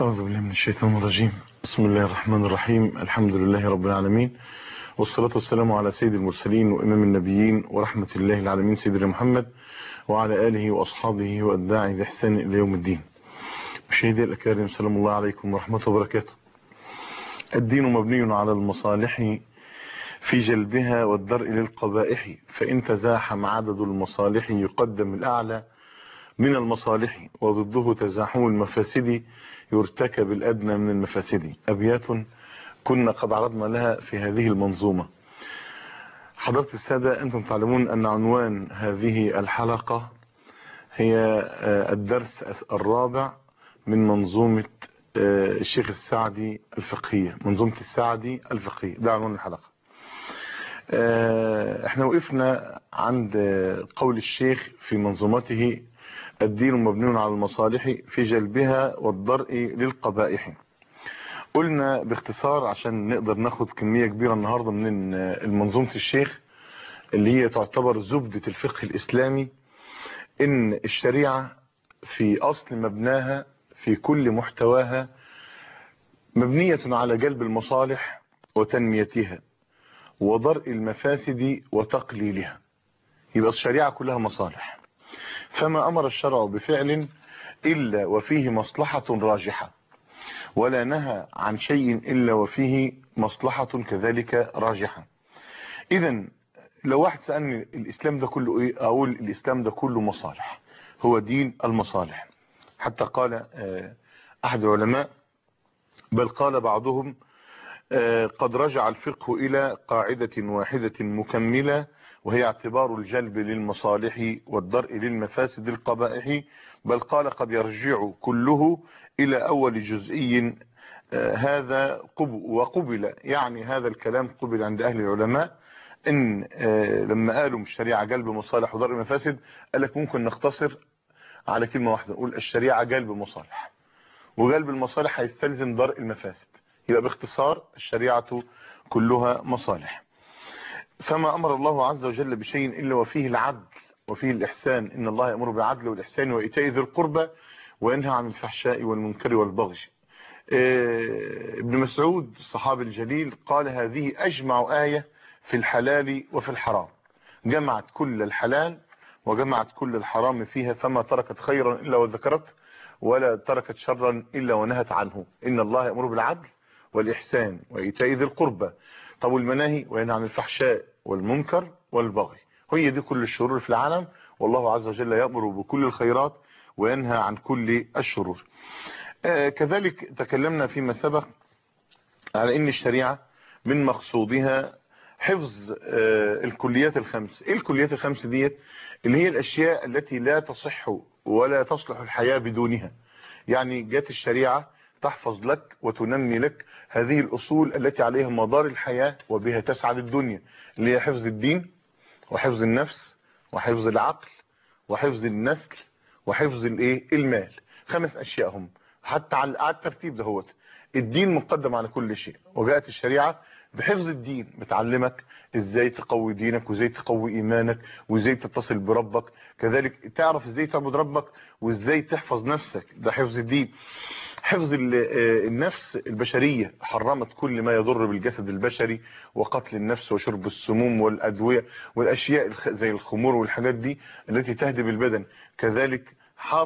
أعوذ بالله من الشيطان الرجيم. بسم الله الرحمن الرحيم. الحمد لله رب العالمين، والصلاة والسلام على سيد المرسلين وإمام النبيين ورحمة الله العالمين سيدنا محمد وعلى آله وأصحابه وأتباعه بإحسان إلى يوم الدين. مشاهدي الأكارم، سلام الله عليكم ورحمة وبركاته. الدين مبني على المصالح في جلبها والدرء للقبائح، فإن تزاحم عدد المصالح يقدم الأعلى من المصالح، وضده تزاحم المفاسد يرتكب الأدنى من المفاسد. أبيات كنا قد عرضنا لها في هذه المنظومة. حضرة السادة، أنتم تعلمون أن عنوان هذه الحلقة هي الدرس الرابع من منظومة الشيخ السعدي الفقهية، منظومة السعدي الفقهية، ده عنوان الحلقة. احنا وقفنا عند قول الشيخ في منظومته: الدين مبني على المصالح في جلبها والدرء للقبائح. قلنا باختصار عشان نقدر ناخد كمية كبيرة النهاردة من المنظومة الشيخ اللي هي تعتبر زبدة الفقه الإسلامي، إن الشريعة في أصل مبناها في كل محتواها مبنية على جلب المصالح وتنميتها وضرء المفاسد وتقليلها. يبقى الشريعة كلها مصالح، فما أمر الشرع بفعل إلا وفيه مصلحة راجحة، ولا نهى عن شيء إلا وفيه مصلحة كذلك راجحة. إذن لو واحد سألني الإسلام ده كله إيه، أقول الإسلام ده كله مصالح، هو دين المصالح. حتى قال أحد العلماء، بل قال بعضهم: قد رجع الفقه إلى قاعدة واحدة مكملة، وهي اعتبار الجلب للمصالح والدرء للمفاسد القبائح. بل قال: قد يرجع كله إلى أول جزئي هذا وقبل، يعني هذا الكلام قبل عند أهل العلماء، إن لما قالوا الشريعة جلب مصالح ودرء مفاسد، قال لك ممكن نختصر على كلمة واحدة، نقول الشريعة جلب مصالح، وجلب المصالح هيستلزم درء المفاسد. يبقى باختصار الشريعة كلها مصالح. فما أمر الله عز وجل بشيء إلا وفيه العدل وفيه الإحسان. إن الله يأمر بالعدل والإحسان وإيتاء ذي القربى وينهى عن الفحشاء والمنكر والبغي. ابن مسعود الصحابي الجليل قال: هذه أجمع آية في الحلال وفي الحرام، جمعت كل الحلال وجمعت كل الحرام فيها، فما تركت خيرا إلا وذكرت، ولا تركت شرا إلا ونهت عنه. إن الله يأمر بالعدل والإحسان وإيتاء ذي القربى. طب والمناهي: وينهى عن الفحشاء والمنكر والبغي. هي دي كل الشرور في العالم، والله عز وجل يأمر بكل الخيرات وينهى عن كل الشرور. كذلك تكلمنا فيما سبق على ان الشريعة من مقصودها حفظ الكليات الخمس. ايه الكليات الخمس ديت؟ اللي هي الاشياء التي لا تصح ولا تصلح الحياة بدونها. يعني جات الشريعة تحفظ لك وتنمي لك هذه الاصول التي عليها مدار الحياة وبها تسعد الدنيا، اللي هي حفظ الدين وحفظ النفس وحفظ العقل وحفظ النسل وحفظ المال. 5 اشياء هم، حتى على الترتيب دهوت. الدين مقدم على كل شيء، وجاءت الشريعة بحفظ الدين، بتعلمك ازاي تقوي دينك وازاي تقوي ايمانك وازاي تتصل بربك، كذلك تعرف ازاي تعبد ربك وازاي تحفظ نفسك، ده حفظ الدين. حفظ النفس البشرية، حرمت كل ما يضر بالجسد البشري وقتل النفس وشرب السموم والأدوية والأشياء زي الخمور والحاجات دي التي تهدم البدن. كذلك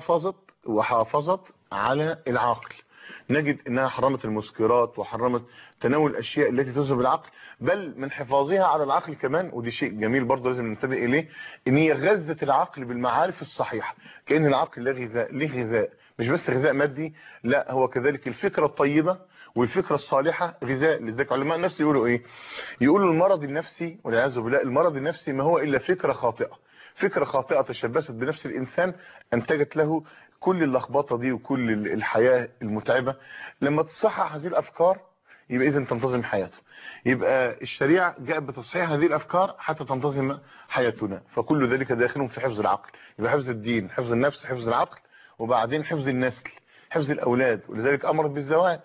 حافظت على العقل، نجد انها حرمت المسكرات وحرمت تناول الاشياء التي تذهب العقل. بل من حفاظها على العقل كمان، ودي شيء جميل برضه لازم ننتبه اليه، ان هي غذت العقل بالمعارف الصحيحه. كأن العقل له غذاء، مش بس غذاء مادي، لا، هو كذلك الفكره الطيبه والفكره الصالحه غذاء. لذلك علماء النفس يقولوا ايه؟ يقولوا المرض النفسي والعياذ بالله، المرض النفسي ما هو الا فكره خاطئه. فكره خاطئه تشبثت بنفس الانسان انتجت له كل اللخبطه دي وكل الحياه المتعبه. لما تصحح هذه الافكار يبقى اذا تنتظم حياته. يبقى الشريعه جاءت بتصحيح هذه الافكار حتى تنتظم حياتنا، فكل ذلك داخل في حفظ العقل. يبقى حفظ الدين، حفظ النفس، حفظ العقل، وبعدين حفظ النسل، حفظ الاولاد. ولذلك امرت بالزواج،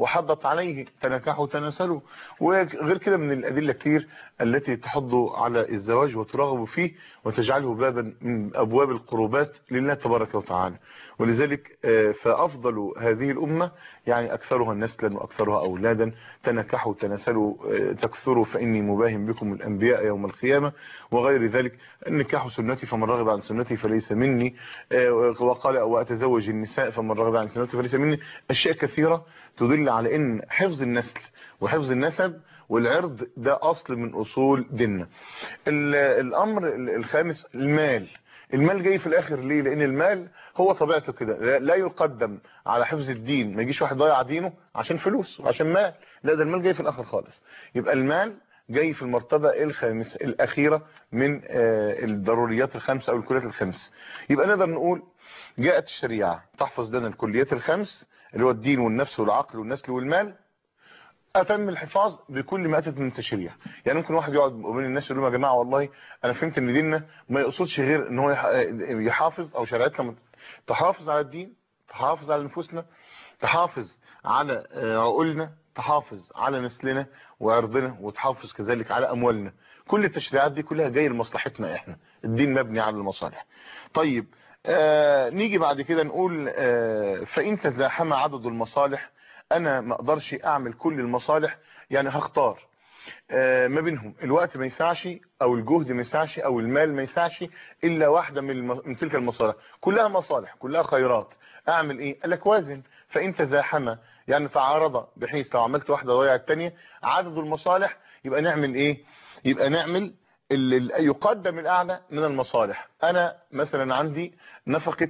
وحضت عليه تنكحوا تناسلوا. وغير كده من الأدلة كتير التي تحض على الزواج وترغب فيه وتجعله بابا من أبواب القربات لله تبارك وتعالى. ولذلك فأفضل هذه الأمة يعني أكثرها نسلا وأكثرها أولادا. تنكحوا تناسلوا تكثروا فإني مباهم بكم الأنبياء يوم القيامة وغير ذلك. النكاح سنتي فمن رغب عن سنتي فليس مني. وقال وأتزوج النساء فمن رغب عن سنتي فليس مني. أشياء كثيرة تدل على أن حفظ النسل وحفظ النسب والعرض ده أصل من أصول ديننا. الأمر الخامس المال جاي في الآخر ليه؟ لأن المال هو طبيعته كده لا يقدم على حفظ الدين. ما يجيش واحد ضيع دينه عشان فلوس وعشان مال، لا ده المال جاي في الآخر خالص. يبقى المال جاي في المرتبة الخامسة الأخيرة من الضروريات الخمسة أو الكليات الخمس. يبقى نقدر نقول جاءت الشريعة تحفظ لنا الكليات الخمس اللي هو الدين والنفس والعقل والنسل والمال، أتم الحفاظ بكل ما أتت من التشريع. يعني ممكن واحد يقعد بين الناس يقول لهم يا جماعة والله أنا فهمت إن ديننا ما يقصدش غير إن هو يحافظ، أو شريعتنا تحافظ على الدين، تحافظ على نفوسنا، تحافظ على عقولنا، تحافظ على نسلنا وعرضنا، وتحافظ كذلك على أموالنا. كل التشريعات دي كلها جايه لمصلحتنا احنا. الدين مبني على المصالح. طيب نيجي بعد كده نقول فإن تزاحم عدد المصالح، انا ما اقدرش اعمل كل المصالح، يعني هختار ما بينهم الوقت ما يسعش او الجهد ما يسعش او المال ما يسعش الا واحده من تلك المصالح. كلها مصالح كلها خيرات. اعمل ايه؟ قال لك وازن. فان تزاحم يعني تعارض بحيث لو عملت واحده ضيع الثانيه عدد المصالح، يبقى نعمل ايه؟ يبقى نعمل اللي يقدم الاعلى من المصالح. انا مثلا عندي نفقه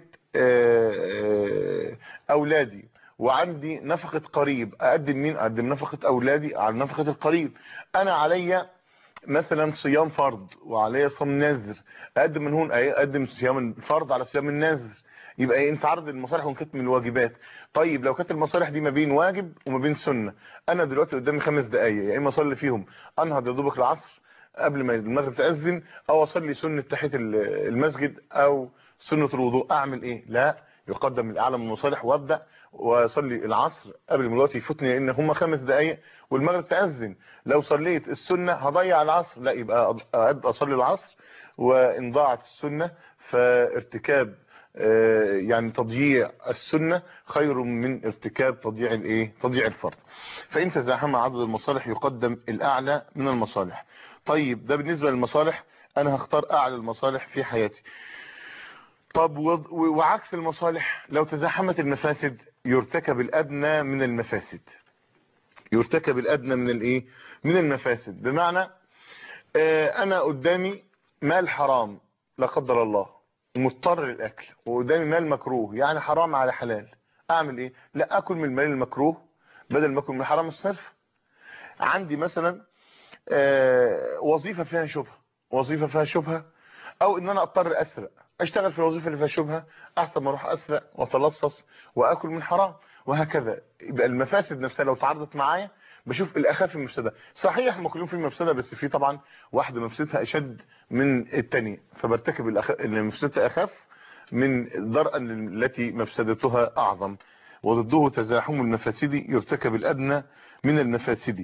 اولادي وعندي نفقة قريب، اقدم مين؟ اقدم نفقة اولادي على نفقة القريب. انا عليا مثلا صيام فرض وعليا صيام نذر، اقدم من هون اقدم صيام الفرض على صيام النذر. يبقى ايه؟ انت عرض المصالح وكتم الواجبات. طيب لو كانت المصالح دي ما بين واجب وما بين سنة، انا دلوقتي قدامي 5 دقايق، يا اما اصلي فيهم انهض يا دوبك العصر قبل ما المغرب تأذن، او اصلي سنة تحية المسجد او سنة الوضوء. اعمل ايه؟ لا، يقدم الاعلى من المصالح وابدا واصلي العصر قبل ما الوقت يفوتني، لان هم 5 دقايق والمغرب تأذن. لو صليت السنة هضيع العصر، لا يبقى ابدا اصلي العصر. وان ضاعت السنة فارتكاب يعني تضييع السنة خير من ارتكاب تضييع الايه؟ تضييع الفرض. فان تزاحم عدد المصالح يقدم الاعلى من المصالح. طيب ده بالنسبة للمصالح، انا هختار اعلى المصالح في حياتي. طب وعكس المصالح لو تزاحمت المفاسد يرتكب الادنى من المفاسد. يرتكب الادنى من الايه؟ من المفاسد. بمعنى انا قدامي مال حرام لا قدر الله مضطر للاكل، وقدامي مال مكروه يعني حرام على حلال. اعمل ايه؟ لا اكل من المال المكروه بدل ما اكل من حرام الصرف. عندي مثلا وظيفة فيها شبهة، وظيفة فيها شبهة، او ان انا اضطر اسرق، اشتغل في الوظيفة اللي فيها شبهة احسن ما اروح اسرق واتلصص واكل من حرام. وهكذا. يبقى المفاسد نفسها لو تعرضت معايا بشوف الاخف المفسده. صحيح هم كلهم في مفسده، بس في طبعا واحده مفسدتها اشد من الثانيه، فبرتكب اللي مفسدتها اخف من درءا التي مفسدتها اعظم. وضده تزاحم المفاسد يرتكب الادنى من المفاسد.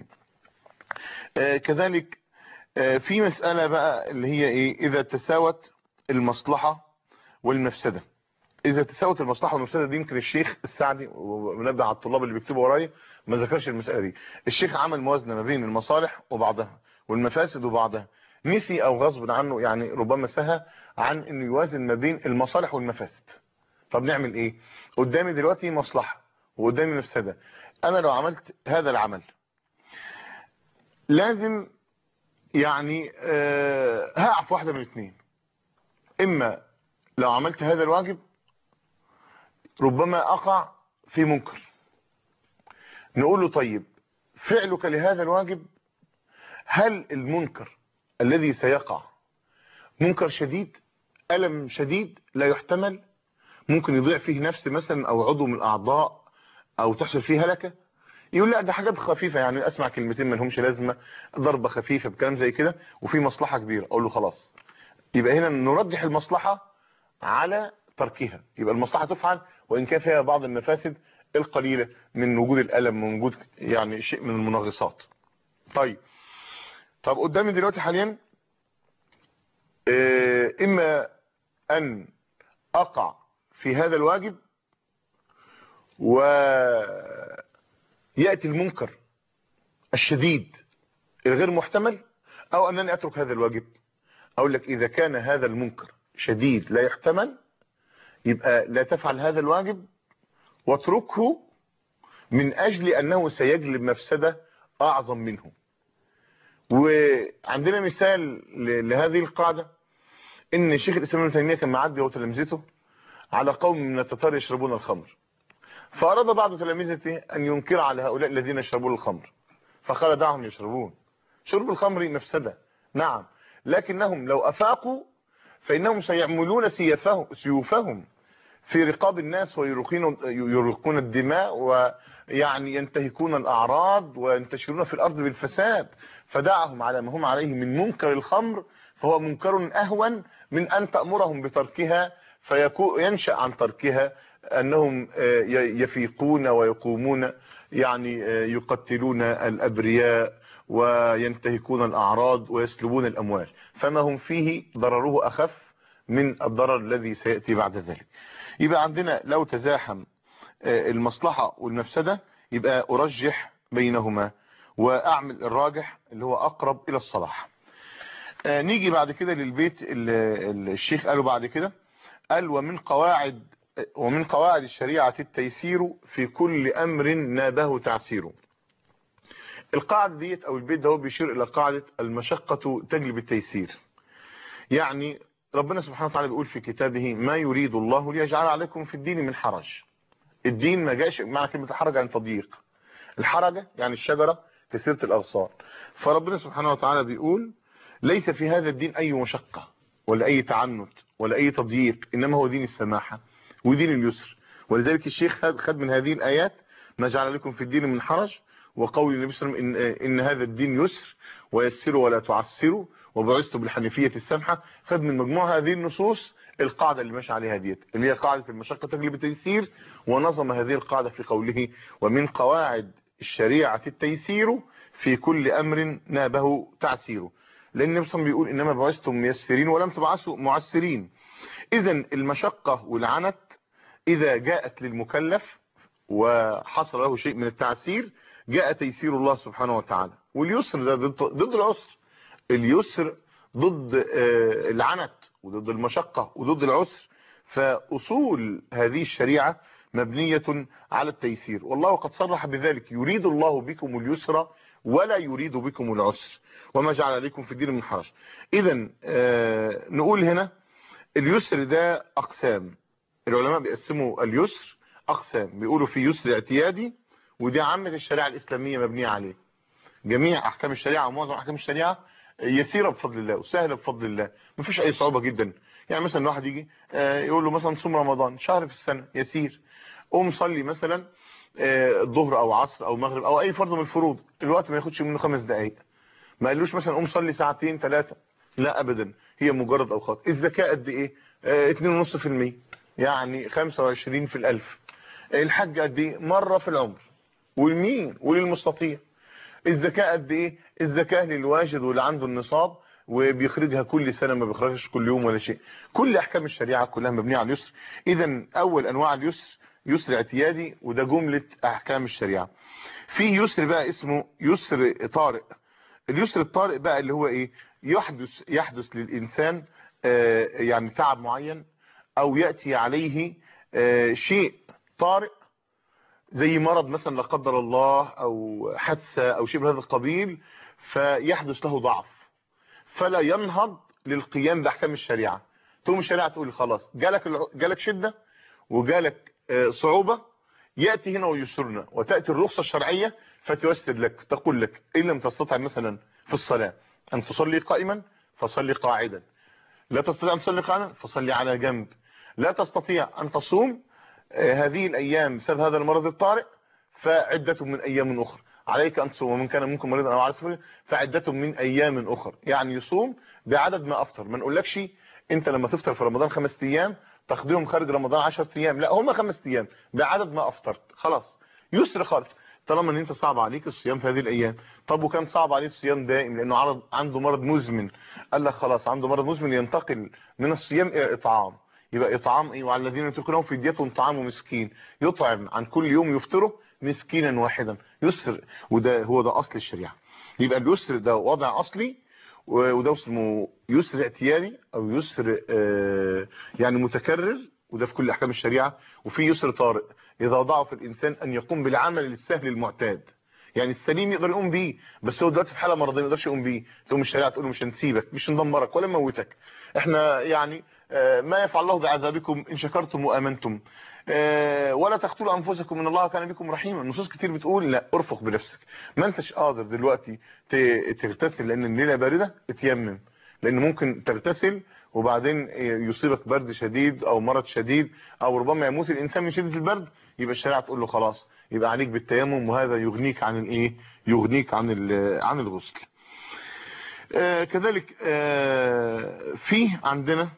كذلك في مسألة بقى اللي هي ايه؟ اذا تساوت المصلحة والمفسدة. اذا تساوت المصلحة والمفسدة دي يمكن الشيخ السعدي، ونبدأ على الطلاب اللي بيكتبوا ورايا، ما ذكرش المسألة دي. الشيخ عمل موازنة ما بين المصالح وبعضها والمفاسد وبعضها، نسي او غصب عنه يعني ربما سهى عن انه يوازن ما بين المصالح والمفاسد. طب نعمل ايه؟ قدامي دلوقتي مصلحة وقدامي مفسدة. انا لو عملت هذا العمل لازم يعني هقف واحدة من الاثنين. اما لو عملت هذا الواجب ربما اقع في منكر، نقول له طيب فعلك لهذا الواجب، هل المنكر الذي سيقع منكر شديد، ألم شديد لا يحتمل، ممكن يضيع فيه نفس مثلا او عضو من الاعضاء او تحصل فيه هلكة؟ يقول لا ده حاجات خفيفة، يعني اسمع كلمتين ما لهمش لازمة، ضربة خفيفة بكلام زي كده، وفي مصلحة كبيرة. اقول له خلاص، يبقى هنا نرجح المصلحة على تركها. يبقى المصلحة تفعل وان كان فيها بعض المفاسد القليلة من وجود الألم، من وجود يعني شيء من المنغصات. طيب قدامي دلوقتي حاليا إما أن أقع في هذا الواجب ويأتي المنكر الشديد الغير محتمل، أو أنني أترك هذا الواجب. أقول لك إذا كان هذا المنكر شديد لا يحتمل يبقى لا تفعل هذا الواجب واتركه من أجل أنه سيجلب مفسدة أعظم منه. وعندنا مثال لهذه القاعدة، إن شيخ الإسلام ابن تيمية كان معدي وتلامذته على قوم من التتار يشربون الخمر، فأراد بعض تلامذته أن ينكر على هؤلاء الذين يشربون الخمر، فقال دعهم يشربون، شرب الخمر مفسدة نعم، لكنهم لو أفاقوا فإنهم سيعملون سيوفهم في رقاب الناس ويرقون الدماء ويعني ينتهكون الأعراض وينتشرون في الأرض بالفساد، فدعهم على ما هم عليه من منكر الخمر، فهو منكر أهون من أن تأمرهم بتركها فينشأ عن تركها أنهم يفيقون ويقومون يعني يقتلون الأبرياء وينتهكون الأعراض ويسلبون الأموال، فما هم فيه ضرره أخف من الضرر الذي سيأتي بعد ذلك. يبقى عندنا لو تزاحم المصلحة والمفسدة يبقى أرجح بينهما وأعمل الراجح اللي هو أقرب إلى الصلاح. نيجي بعد كده للبيت الشيخ قاله بعد كده، قال ومن قواعد الشريعة التيسير في كل أمر نابه تعسيره. القاعدة ديت أو البيت ده هو بيشير إلى قاعدة المشقة تجلب التيسير. يعني ربنا سبحانه وتعالى بيقول في كتابه ما يريد الله ليجعل عليكم في الدين من حرج. الدين ما جاش معنى كلمة الحرج يعني تضييق، الحرجة يعني الشجرة كثيرة الأغصان، فربنا سبحانه وتعالى بيقول ليس في هذا الدين أي مشقة ولا أي تعنت ولا أي تضييق، إنما هو دين السماحة ودين اليسر. ولذلك الشيخ خد من هذه الآيات ما جعل لكم في الدين من حرج، وقول النبي صلى الله عليه وسلم إن هذا الدين يسر ويسروا ولا تعسروا وبعثت بالحنيفية السمحة. خد من مجموع هذه النصوص القاعدة اللي ماشي عليها ديت اللي هي قاعدة المشقة تجلب التيسير، ونظم هذه القاعدة في قوله ومن قواعد الشريعة التيسير في كل أمر نابه تعسيره، لأن النبي صلى الله عليه وسلم بيقول إنما بعثتم ميسرين ولم تبعثوا معسرين. إذا المشقة والعنت إذا جاءت للمكلف وحصل له شيء من التعسير جاء تيسير الله سبحانه وتعالى، واليسر ده ضد العسر، اليسر ضد العنت وضد المشقة وضد العسر. فأصول هذه الشريعة مبنية على التيسير، والله قد صرح بذلك يريد الله بكم اليسر ولا يريد بكم العسر وما جعل عليكم في الدين من حرج. إذن نقول هنا اليسر ده أقسام، العلماء بيقسموا اليسر أقسام، بيقولوا في يسر اعتيادي ودي عامة الشريعة الإسلامية مبنية عليه، جميع أحكام الشريعة ومعظم أحكام الشريعة يسيرة بفضل الله وسهلة بفضل الله، مفيش أي صعوبة جدا. يعني مثلا واحد يجي يقول له مثلا صوم رمضان شهر في السنة يسير، قوم صلي مثلا الظهر أو عصر أو مغرب أو أي فرض من الفروض، الوقت ما ياخدش منه 5 دقايق، ما قالوش مثلا قوم صلي ساعتين 3، لا أبدا، هي مجرد أوقات. الزكاة قد إيه؟ 2.5%، يعني 25 في الألف. الحج قد إيه؟ مرة في العمر، والمين وللمستطيع. الزكاة قد ايه؟ الزكاة للواجد واللي عنده النصاب وبيخرجها كل سنة، ما بيخرجش كل يوم ولا شيء. كل احكام الشريعة كلها مبنية على اليسر. اذا اول انواع اليسر يسر اعتيادي، وده جملة احكام الشريعة. فيه يسر بقى اسمه يسر طارئ. اليسر الطارئ بقى اللي هو ايه؟ يحدث للانسان يعني تعب معين او يأتي عليه شيء طارئ زي مرض مثلا لا قدر الله او حادثه او شيء من هذا القبيل، فيحدث له ضعف فلا ينهض للقيام باحكام الشريعه. تقوم الشريعه تقول خلاص جالك شده وجالك صعوبه، ياتي هنا ويسرنا وتاتي الرخصه الشرعيه فتيسر لك، تقول لك ان لم تستطع مثلا في الصلاه ان تصلي قائما فصلي قاعدا، لا تستطيع ان تصلي قاعدا فصلي على جنب، لا تستطيع ان تصوم هذه الأيام بسبب هذا المرض الطارئ فعدة من أيام أخرى، عليك أن تصوم ومن كان منكم مريضا أو على سفر فعدة من أيام أخرى، يعني يصوم بعدد ما أفطر. ما نقولكش أنت لما تفطر في رمضان 5 أيام تقضيهم خارج رمضان 10 ايام، لا هم 5 ايام بعدد ما افطرت، خلاص يسر خالص. طالما ان انت صعب عليك الصيام في هذه الايام. طب وكان صعب عليه الصيام دائم لانه عنده مرض مزمن، قال لك خلاص عنده مرض مزمن ينتقل من الصيام الى الاطعام. يبقى اطعام ايه؟ وعلى الذين يطيقونه فدية طعام مسكين، يطعم عن كل يوم يفطره مسكينا واحدا، يسر. وده هو ده اصل الشريعه. يبقى اليسر ده وضع اصلي، وده اسمه يسر اعتيادي او يسر يعني متكرر، وده في كل احكام الشريعه. وفي يسر طارئ اذا ضعف الانسان ان يقوم بالعمل السهل المعتاد، يعني السليم يقدر يقوم بيه، بس هو دلوقتي في حاله مرضيه ما يقدرش يقوم بيه، تقوم الشريعه تقول له مش هنسيبك، مش هندمرك ولا نموتك، احنا يعني ما يفعل الله بعذابكم ان شكرتم وامنتم، ولا تقتلوا انفسكم ان الله كان بكم رحيما. نصوص كتير بتقول لا، ارفق بنفسك، ما انتش قادر دلوقتي تغتسل لان الليله بارده، اتيمم، لان ممكن تغتسل وبعدين يصيبك برد شديد او مرض شديد او ربما يموت الانسان من شده البرد، يبقى الشريعه تقول له خلاص يبقى عليك بالتيمم، وهذا يغنيك عن الايه؟ يغنيك عن الغسل. كذلك في عندنا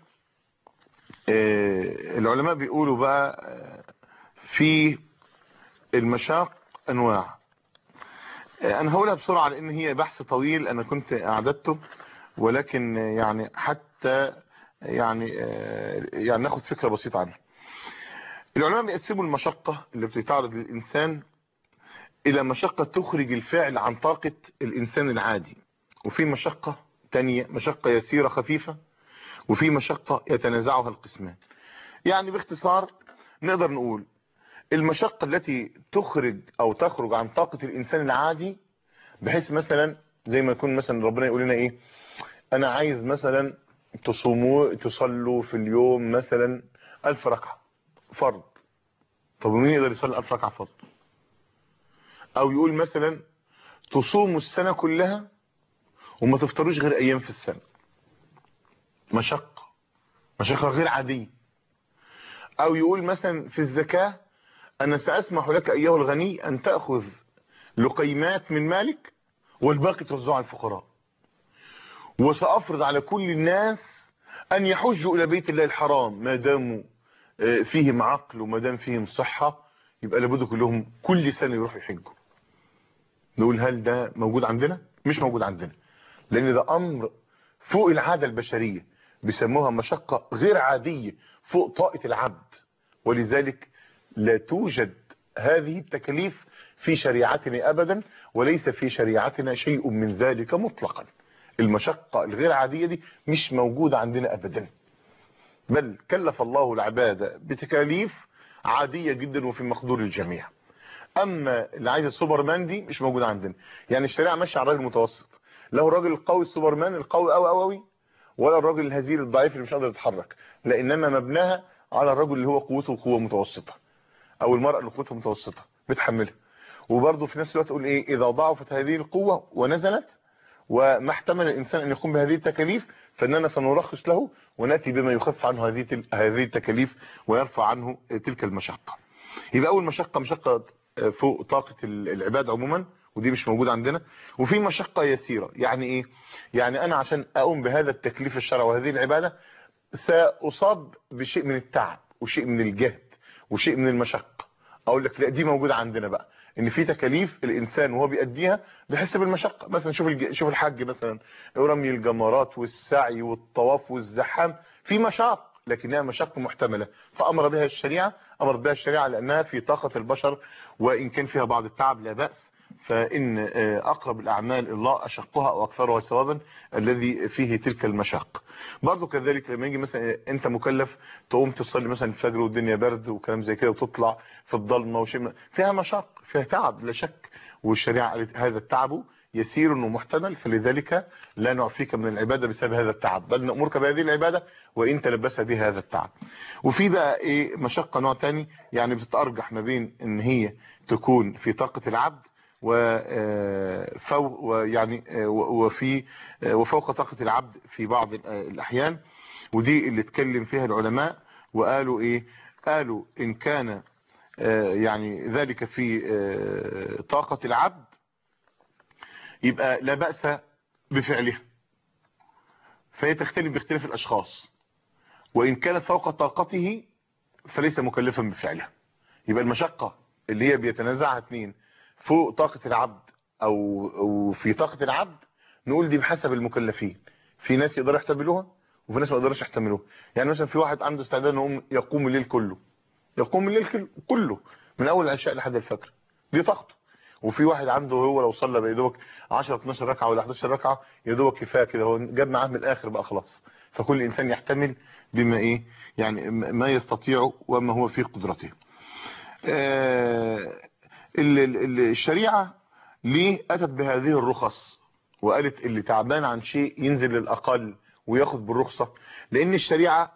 العلماء بيقولوا بقى في المشاق انواع. انا هقولها بسرعه لان هي بحث طويل انا كنت اعددته، ولكن يعني حتى يعني ناخد فكره بسيطه عنها. العلماء بيقسموا المشقه اللي بتتعرض للانسان الى مشقه تخرج الفعل عن طاقه الانسان العادي، وفي مشقه تانية مشقه يسيره خفيفه، وفي مشقه يتنازعها القسمان. يعني باختصار نقدر نقول المشقه التي تخرج عن طاقه الانسان العادي، بحيث مثلا زي ما يكون مثلا ربنا يقول لنا ايه، انا عايز مثلا تصلوا في اليوم مثلا 1000 ركعه فرض. طب مين يقدر يصلي 1000 ركعه فرض؟ او يقول مثلا تصوموا السنه كلها وما تفطروش غير ايام في السنه. مشقه غير عاديه. او يقول مثلا في الزكاه انا ساسمح لك ايها الغني ان تاخذ لقيمات من مالك والباقي توزعه على الفقراء، وسافرض على كل الناس ان يحجوا الى بيت الله الحرام ما داموا فيهم عقل وما دام فيهم صحه، يبقى لابد كلهم كل سنه يروحوا يحجوا. نقول هل ده موجود عندنا؟ مش موجود عندنا، لان ده امر فوق العاده البشريه، بيسموها مشقه غير عاديه فوق طاقه العبد. ولذلك لا توجد هذه التكاليف في شريعتنا ابدا، وليس في شريعتنا شيء من ذلك مطلقا. المشقه الغير عاديه دي مش موجوده عندنا ابدا، بل كلف الله العباد بتكاليف عاديه جدا وفي مقدور الجميع. اما اللي عايز السوبرمان دي مش موجوده عندنا. يعني الشريعه ماشيه على الراجل المتوسط، له الراجل القوي السوبرمان القوي قوي ولا الراجل الهزيل الضعيف اللي مش قادر يتحرك، لا، انما مبناها على الرجل اللي هو قوته قوه متوسطه، او المراه اللي قوتها متوسطه بتحملها. وبرضه في نفس الوقت تقول ايه؟ اذا ضعفت هذه القوه ونزلت وما احتمل الانسان ان يقوم بهذه التكاليف فاننا سنرخص له وناتي بما يخفف عنه هذه التكاليف ويرفع عنه تلك المشقه. يبقى اول مشقه فوق طاقه العباد عموما، ودي مش موجوده عندنا. وفي مشقه يسيره، يعني ايه؟ يعني انا عشان اقوم بهذا التكليف الشرعي وهذه العباده ساصاب بشيء من التعب وشيء من الجهد وشيء من المشقه. اقول لك لا، دي موجوده عندنا بقى، ان في تكاليف الانسان وهو بيأديها بيحس بالمشقه. مثلا شوف الحج مثلا، رمي الجمرات والسعي والطواف والزحام في مشاق، لكنها مشاق محتمله، فامر بها الشريعه، لانها في طاقه البشر، وان كان فيها بعض التعب لا باس. فان اقرب الاعمال الله اشقها واكثرها ثوابا الذي فيه تلك المشاق. برضو كذلك لما يجي مثلا انت مكلف تقوم تصلي مثلا الفجر والدنيا برد وكلام زي كده، وتطلع في الضلمه وشيء فيها مشاق، فيها تعب لا شك، والشريعه قالت هذا التعب يسير ومحتمل، فلذلك لا نعفيك من العباده بسبب هذا التعب، بل نامرك بهذه العباده وان تلبس بها هذا التعب. وفي بقى ايه مشقه نوع تاني، يعني بتتارجح ما بين ان هي تكون في طاقه العبد وفوق طاقة العبد في بعض الأحيان. ودي اللي اتكلم فيها العلماء وقالوا ايه؟ قالوا ان كان يعني ذلك في طاقة العبد يبقى لا بأس بفعلها، فهي تختلف باختلاف الأشخاص. وإن كانت فوق طاقته فليس مكلفا بفعلها. يبقى المشقة اللي هي بيتنازعها اتنين فوق طاقة العبد او في طاقة العبد، نقول دي بحسب المكلفين. في ناس يقدروا يحتملوها وفي ناس ما يقدرش يحتملوها. يعني مثلا في واحد عنده استعداد انه يقوم الليل كله، يقوم الليل كله من اول العشاء لحد الفجر، دي طاقته. وفي واحد عنده هو لو صلى بقى يدوبك 10 12 ركعه ولا 11 ركعه يدوبك كفايه كده، هو جاب معاه من الاخر بقى خلاص. فكل انسان يحتمل بما ايه يعني ما يستطيع وما هو في قدرته. الشريعه ليه اتت بهذه الرخص وقالت اللي تعبان عن شيء ينزل للاقل وياخد بالرخصه؟ لان الشريعه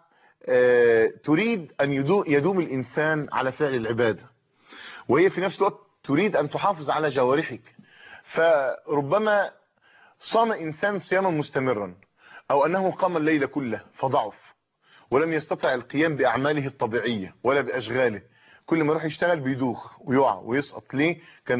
تريد ان يدوم الانسان على فعل العباده، وهي في نفس الوقت تريد ان تحافظ على جوارحك. فربما صام انسان صياما مستمرا، او انه قام الليل كله فضعف ولم يستطع القيام باعماله الطبيعيه ولا باشغاله، كل ما يروح يشتغل بيدوخ ويقع ويسقط. ليه؟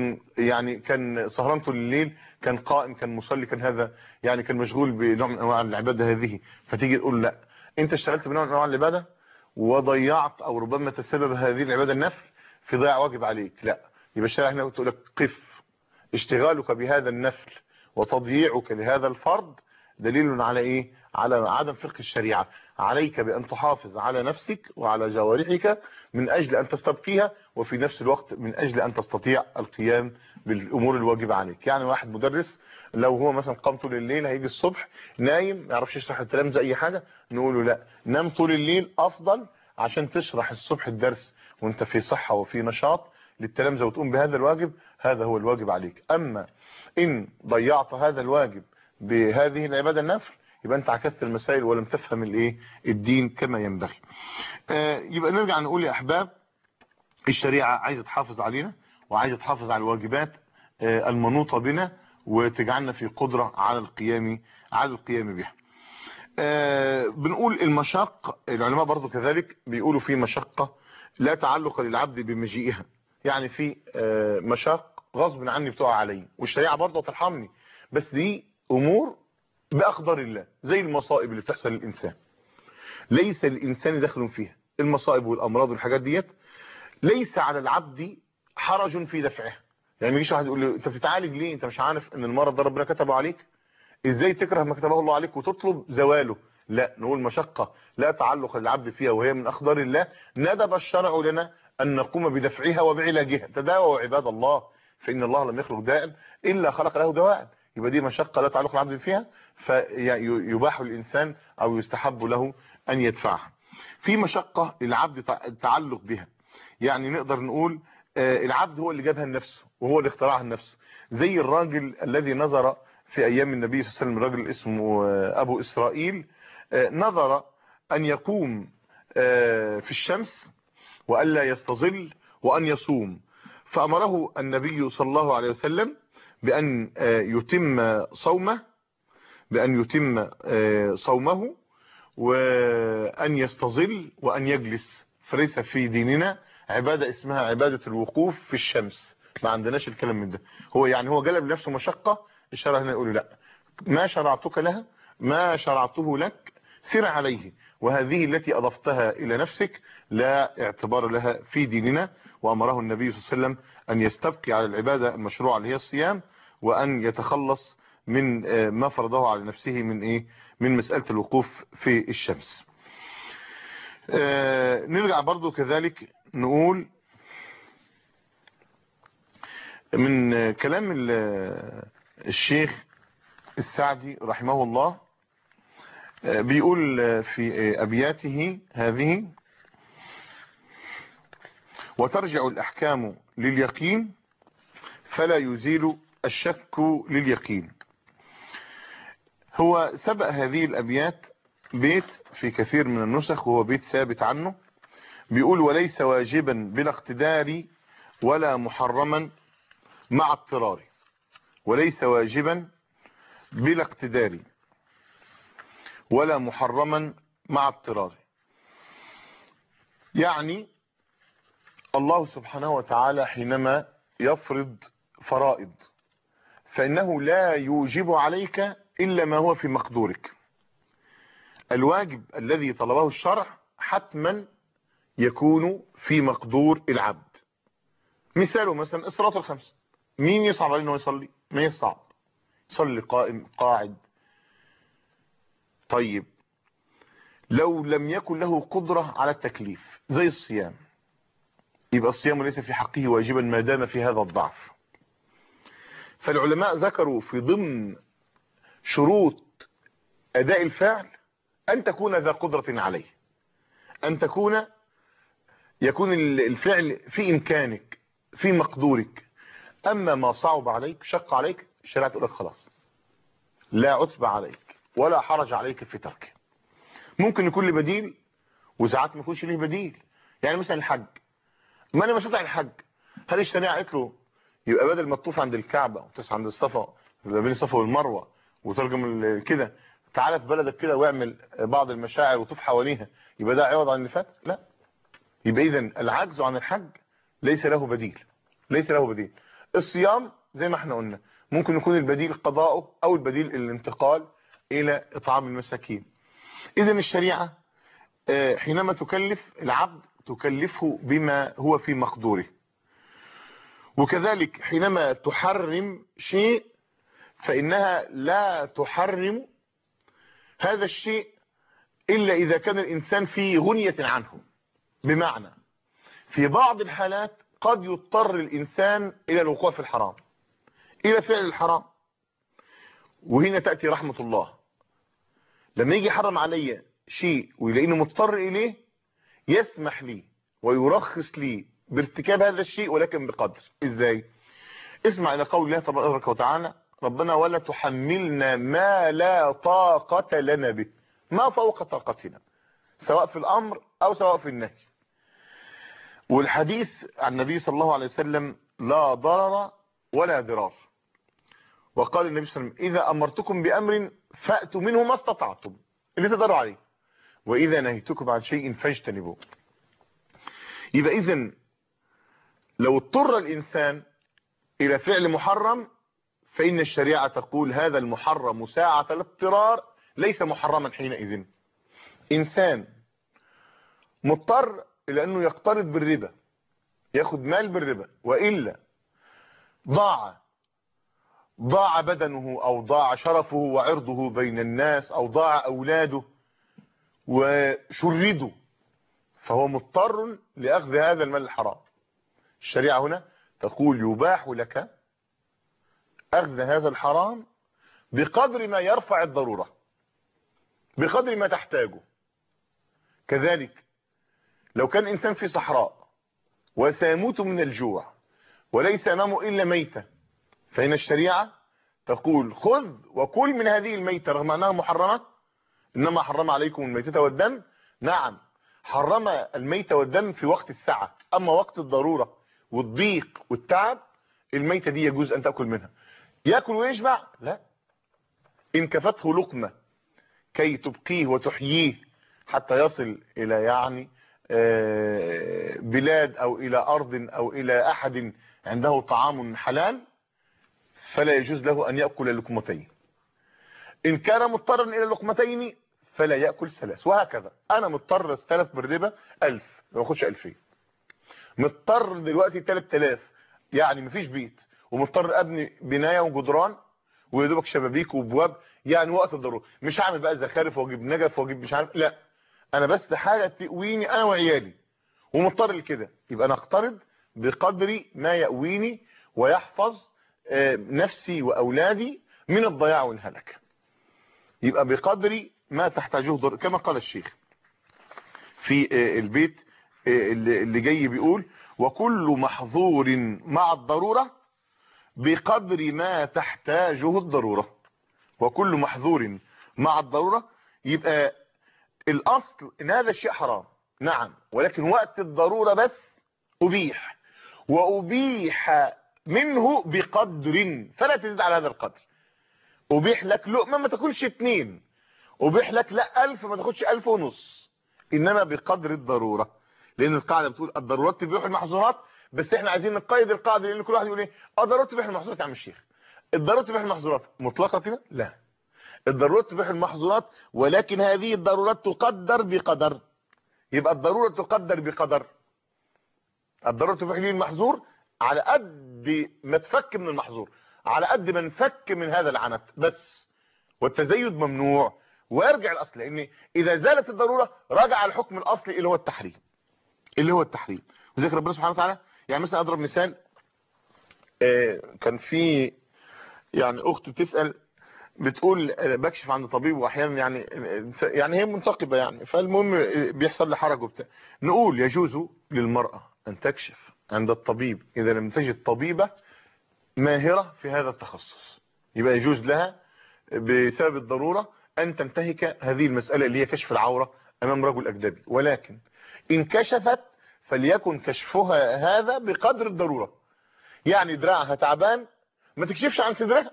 كان سهران طول الليل، كان قائم، كان مصلي، كان هذا يعني كان مشغول بنوع من انواع العباده هذه. فتيجي تقول لا، انت اشتغلت بنوع من انواع العباده وضيعت او ربما تسبب هذه العباده النفل في ضياع واجب عليك. لا، يبقى الشريعه هنا بتقول لك قف. اشتغالك بهذا النفل وتضييعك لهذا الفرض دليل على ايه؟ على عدم فقه الشريعه. عليك بان تحافظ على نفسك وعلى جوارحك من اجل ان تستبقيها، وفي نفس الوقت من اجل ان تستطيع القيام بالامور الواجبه عليك. يعني واحد مدرس لو هو مثلا قام طول الليل هيجي الصبح نايم ما يعرفش يشرح التلامذه اي حاجه، نقول له لا، نام طول الليل افضل عشان تشرح الصبح الدرس وانت في صحه وفي نشاط للتلامذه وتقوم بهذا الواجب. هذا هو الواجب عليك. اما ان ضيعت هذا الواجب بهذه العباده النفل يبقى انت عكست المسائل ولم تفهم الايه الدين كما ينبغي. يبقى نرجع نقول يا احباب، الشريعه عايزه تحافظ علينا وعايزه تحافظ على الواجبات المنوطه بنا وتجعلنا في قدره على القيام بها. بنقول المشاق، العلماء برضو كذلك بيقولوا في مشقه لا تعلق للعبد بمجيئها. يعني في مشاق غصب عني بتقع علي والشريعه برضو ترحمني، بس دي امور باقدار الله، زي المصائب اللي بتحصل للانسان ليس الانسان دخل فيها. المصائب والامراض والحاجات ديت ليس على العبد حرج في دفعها. يعني ما يجيش واحد يقول له انت بتتعالج ليه، انت مش عارف ان المرض ده ربنا كتبه عليك؟ ازاي تكره ما كتبه الله عليك وتطلب زواله؟ لا، نقول مشقة لا تعلق للعبد فيها وهي من اقدار الله، ندب الشرع لنا ان نقوم بدفعها وبعلاجها. تداووا عباد الله فان الله لم يخلق داء الا خلق له دواء. يبقى دي مشقة لا تعلق العبد فيها، فيباح الانسان او يستحب له ان يدفعها. في مشقة للعبد التعلق بها، يعني نقدر نقول العبد هو اللي جابها لنفسه وهو اللي اخترعها لنفسه. زي الراجل الذي نظر في ايام النبي صلى الله عليه وسلم، راجل اسمه ابو اسرائيل، نظر ان يقوم في الشمس والا يستظل وان يصوم، فامره النبي صلى الله عليه وسلم بان يتم صومه وان يستظل وان يجلس. فليس في ديننا عبادة اسمها عبادة الوقوف في الشمس، ما عندناش الكلام من ده. هو يعني هو جلب لنفسه مشقة، الشرع هنا يقول لا، ما شرعتك لها، ما شرعته لك سر عليه، وهذه التي اضفتها الى نفسك لا اعتبار لها في ديننا. وامره النبي صلى الله عليه وسلم ان يستبقي على العبادة المشروعة اللي هي الصيام، وان يتخلص من ما فرضه على نفسه من مسألة الوقوف في الشمس. نرجع برضو كذلك نقول من كلام الشيخ السعدي رحمه الله، بيقول في أبياته هذه: وترجع الأحكام لليقين فلا يزيل الشك لليقين. هو سبق هذه الأبيات بيت في كثير من النسخ وهو بيت ثابت عنه، بيقول: وليس واجبا بلا اقتدار ولا محرما مع اضطرار. وليس واجبا بلا اقتدار ولا محرما مع اضطرار. يعني الله سبحانه وتعالى حينما يفرض فرائض فإنه لا يوجب عليك إلا ما هو في مقدورك. الواجب الذي طلبه الشرع حتما يكون في مقدور العبد. مثاله مثلا الصلاة الخمس، مين يصعب عليه انه يصلي؟ ما يصعب، يصلي قائم قاعد. طيب لو لم يكن له قدرة على التكليف زي الصيام، يبقى الصيام ليس في حقه واجبا ما دام في هذا الضعف. فالعلماء ذكروا في ضمن شروط أداء الفعل أن تكون ذا قدرة عليه، أن يكون الفعل في إمكانك في مقدورك. أما ما صعب عليك شق عليك، الشريعة تقول لك خلاص لا عتب عليك ولا حرج عليك في تركه. ممكن يكون له بديل وساعات ما يكونش له بديل. يعني مثلا الحج، ما انا مش هطلع الحج، هل الشريعه قالت له يبقى بدل ما تطوف عند الكعبه وتسعى عند الصفا ما بين الصفا والمروه وترجم كده تعالى في بلدك كده واعمل بعض المشاعر وطوف حواليها، يبقى ده عوض عن اللي فات؟ لا. يبقى اذا العجز عن الحج ليس له بديل، ليس له بديل. الصيام زي ما احنا قلنا ممكن يكون البديل قضاؤه او البديل الانتقال الى اطعام المساكين. اذا الشريعه حينما تكلف العبد تكلفه بما هو في مقدوره. وكذلك حينما تحرم شيء فإنها لا تحرم هذا الشيء إلا إذا كان الإنسان في غنية عنه. بمعنى في بعض الحالات قد يضطر الإنسان إلى الوقوع في الحرام، إلى فعل الحرام، وهنا تأتي رحمة الله. لما يجي يحرم علي شيء ويلاقيني مضطر إليه يسمح لي ويرخص لي بارتكاب هذا الشيء، ولكن بقدر. ازاي؟ اسمع الى قول الله تبارك وتعالى: ربنا ولا تحملنا ما لا طاقة لنا به، ما فوق طاقتنا، سواء في الامر او سواء في النهي. والحديث عن النبي صلى الله عليه وسلم: لا ضرر ولا ضرار. وقال النبي صلى الله عليه وسلم: اذا امرتكم بامر فاتوا منه ما استطعتم، اللي تقدروا عليه، واذا نهيتكم عن شيء فاجتنبوه. يبقى اذا لو اضطر الانسان الى فعل محرم فان الشريعة تقول هذا المحرم ساعة الاضطرار ليس محرما حينئذ. انسان مضطر الى انه يقترض بالربا، ياخد مال بالربا، وإلا ضاع بدنه او ضاع شرفه وعرضه بين الناس او ضاع اولاده وشردوا، فهو مضطر لاخذ هذا المال الحرام. الشريعة هنا تقول يباح لك اخذ هذا الحرام بقدر ما يرفع الضرورة، بقدر ما تحتاجه. كذلك لو كان انسان في صحراء وسيموت من الجوع وليس امامه الا ميتة، فإن الشريعة تقول خذ وكل من هذه الميتة رغم انها محرمة. انما حرم عليكم الميتة والدم، نعم حرم الميتة والدم في وقت السعة، اما وقت الضرورة والضيق والتعب الميتة دي يجوز ان تأكل منها. يأكل ويشبع؟ لا. ان كفته لقمة كي تبقيه وتحييه حتى يصل الى يعني بلاد او الى ارض او الى احد عنده طعام حلال، فلا يجوز له ان يأكل لقمتين. ان كان مضطرا الى لقمتين فلا يأكل ثلاث، وهكذا. انا مضطر استلف بالربا 1000 ما باخدش 2000، مضطر دلوقتي 3000 يعني مفيش بيت، ومضطر ابني بنايه وجدران ويدوبك شبابيك وابواب، يعني وقت الضروره مش هعمل بقى زخارف واجيب نجف واجيب مش عارف، لا، انا بس حاجه تقويني انا وعيالي ومضطر لكده، يبقى انا اقترض بقدر ما يقويني ويحفظ نفسي واولادي من الضياع والهلك. يبقى بقدر ما تحتاجه ضرورة، كما قال الشيخ في البيت اللي جاي بيقول: وكل محظور مع الضرورة بقدر ما تحتاجه الضرورة. وكل محظور مع الضرورة، يبقى الاصل ان هذا الشيء حرام، نعم، ولكن وقت الضرورة بس ابيح، وابيح منه بقدر فلا تزيد على هذا القدر. ابيح لك لقمة ما تاكلش 2، ابيح لك لا 1000 ما تاخدش 1500، انما بقدر الضرورة، لان القاعدة بتقول الضرورات تبيح المحظورات. بس احنا عايزين نقيد القاعدة، لان كل واحد يقول ايه الضرورات تبيح المحظورات يا عم الشيخ. الضرورات تبيح المحظورات مطلقة كده؟ لا، الضرورات تبيح المحظورات، ولكن هذه الضرورات تقدر بقدر. يبقى الضرورة تقدر بقدر. الضرورة تبيح لي المحظور على قد ما تفك من المحظور، على قد ما نفك من هذا العنت بس. والتزيد ممنوع ويرجع الاصل، لان اذا زالت الضرورة رجع الحكم الاصلي اللي هو التحريم. وذكر ربنا سبحانه وتعالى، يعني مثلا اضرب مثال، كان في يعني اخت بتسأل بتقول بكشف عند طبيب واحيانا يعني هي منتقبة يعني، فالمهم بيحصل لي حرج وبتاع. نقول يجوز للمرأة ان تكشف عند الطبيب اذا لم تجد طبيبة ماهرة في هذا التخصص، يبقى يجوز لها بسبب الضرورة ان تنتهك هذه المسألة اللي هي كشف العورة امام رجل اجنبي. ولكن ان كشفت فليكن كشفها هذا بقدر الضرورة، يعني دراعها تعبان ما تكشفش عن صدرها،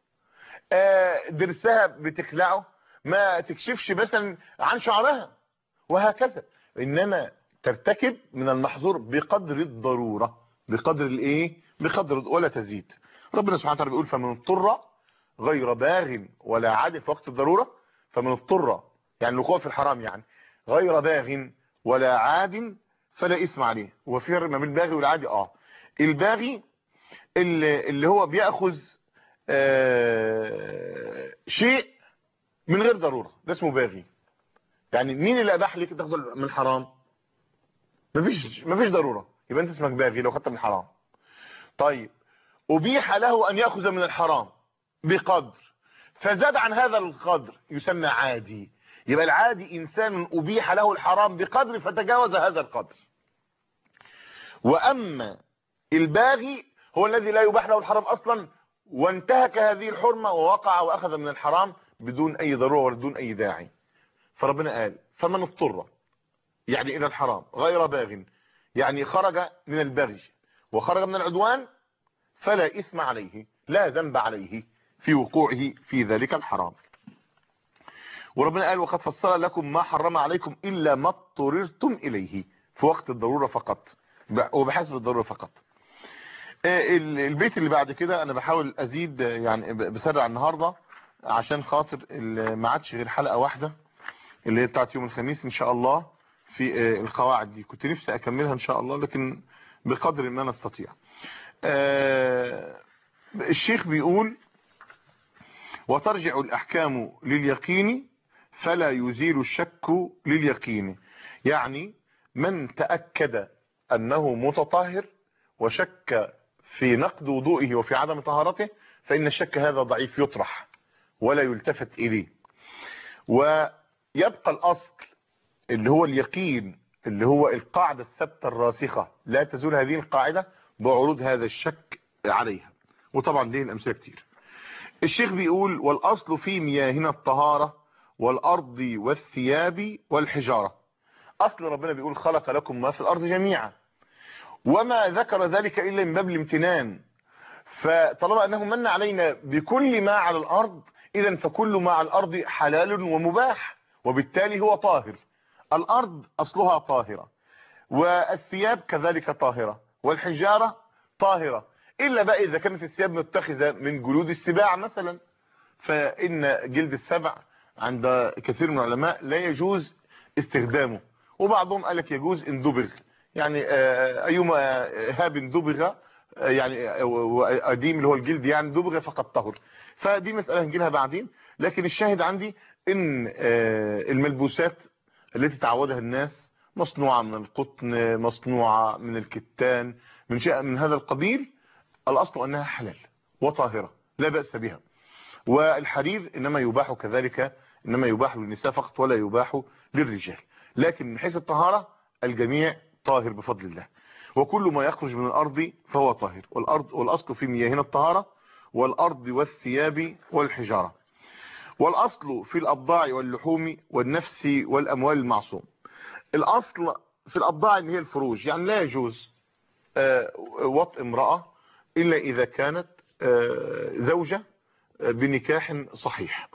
درسها بتخلعه ما تكشفش مثلا عن شعرها، وهكذا. انما ترتكب من المحظور بقدر الضرورة، بقدر الايه، بقدر ولا تزيد. ربنا سبحانه وتعالى بيقول فمن اضطر غير باغ ولا عاد في وقت الضرورة. فمن اضطر يعني الوقوع في الحرام، يعني غير باغ ولا عاد فلا اثم عليه. وفي فرق ما بين الباغي والعادي. الباغي اللي هو بياخذ شيء من غير ضرورة، ده اسمه باغي. يعني مين اللي اباح لك تاخذ من حرام؟ مفيش ضرورة، يبقى انت اسمك باغي لو خدت من حرام. طيب ابيح له ان ياخذ من الحرام بقدر فزاد عن هذا القدر يسمى عادي. يبقى العادي انسان ابيح له الحرام بقدر فتجاوز هذا القدر. واما الباغي هو الذي لا يباح له الحرام اصلا وانتهك هذه الحرمة ووقع واخذ من الحرام بدون اي ضرورة وبدون اي داعي. فربنا قال فمن اضطر يعني الى الحرام غير باغ، يعني خرج من البغي وخرج من العدوان، فلا اثم عليه، لا ذنب عليه في وقوعه في ذلك الحرام. وربنا قال وقد فصل لكم ما حرم عليكم الا ما اضطررتم اليه في وقت الضرورة فقط وبحسب الضرورة فقط. البيت اللي بعد كده انا بحاول ازيد يعني بسرع النهاردة عشان خاطر ما عادش غير حلقة واحدة اللي هي بتاعت يوم الخميس ان شاء الله. في القواعد دي كنت نفسي اكملها ان شاء الله، لكن بقدر ما نستطيع. الشيخ بيقول وترجع الاحكام لليقين فلا يزيل الشك لليقين. يعني من تأكد انه متطهر وشك في نقض وضوئه وفي عدم طهارته فان الشك هذا ضعيف يطرح ولا يلتفت اليه، ويبقى الاصل اللي هو اليقين اللي هو القاعدة الثابتة الراسخة لا تزول هذه القاعدة بعروض هذا الشك عليها. وطبعا ليه الامثله كتير. الشيخ بيقول والاصل في مياهنا الطهارة والارض والثياب والحجارة. اصل ربنا بيقول خلق لكم ما في الارض جميعا، وما ذكر ذلك الا من باب الامتنان. فطالما انه من علينا بكل ما على الارض اذا فكل ما على الارض حلال ومباح وبالتالي هو طاهر. الارض اصلها طاهرة والثياب كذلك طاهرة والحجارة طاهرة، الا بقى اذا كانت الثياب متخذة من جلود السباع مثلا، فان جلد السبع عند كثير من العلماء لا يجوز استخدامه. وبعضهم قال لك يجوز ان دبغ، يعني ايما هاب دبغ يعني قديم اللي هو الجلد يعني دبغ فقد طهر. فدي مسألة هنجيلها بعدين. لكن الشاهد عندي ان الملبوسات التي تعودها الناس مصنوعة من القطن، مصنوعة من الكتان، من شيء من هذا القبيل، الاصل انها حلال وطاهرة لا بأس بها. والحرير انما يباح كذلك، انما يباح للنساء فقط ولا يباح للرجال. لكن من حيث الطهارة الجميع طاهر بفضل الله، وكل ما يخرج من الارض فهو طاهر. والاصل في مياهنا الطهارة والارض والثياب والحجارة. والاصل في الابضاع واللحوم والنفس والاموال المعصوم. الاصل في الابضاع اللي هي الفروج، يعني لا يجوز وطء امرأة الا اذا كانت زوجة بنكاح صحيح،